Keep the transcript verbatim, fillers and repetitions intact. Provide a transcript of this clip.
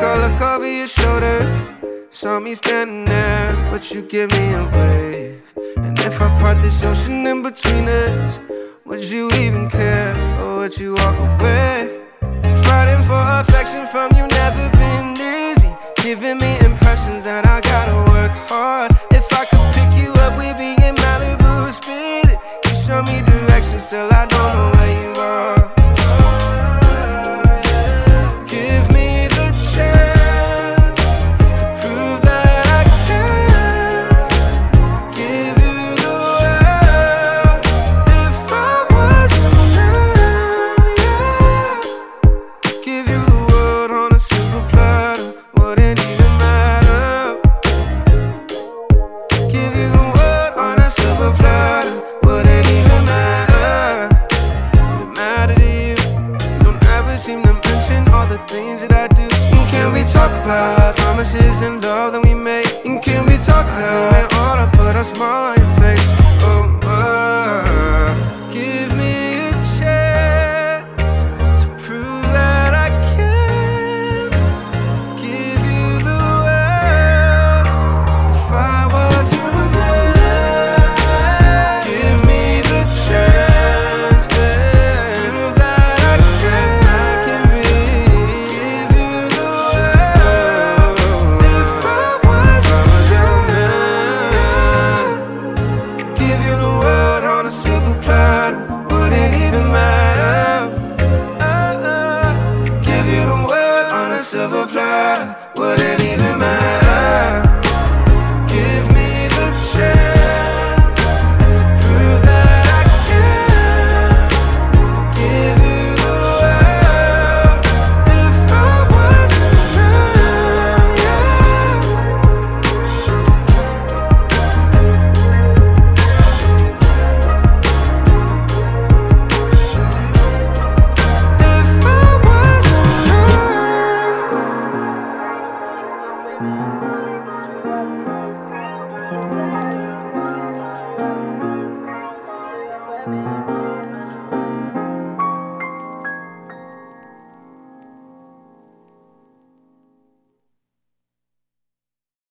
I look over your shoulder, saw me standing there, but you give me a wave. And if I part this ocean in between us, would you even care, or would you walk away? Fighting for affection from you, never been easy. Giving me impressions that I gotta work hard. If I could pick you up, we'd be in Malibu speeding. You show me directions, still I don't know where you are. Give me the chance to prove that I can give you the world. If I was a man, yeah, give you the world on a silver platter, wouldn't even matter. Give you the world on a silver platter, wouldn't even matter. Would it matter to you? You don't ever seem to mention all the things that I do. And can we talk about promises and love that we made? And can we talk now? And all I put a smile on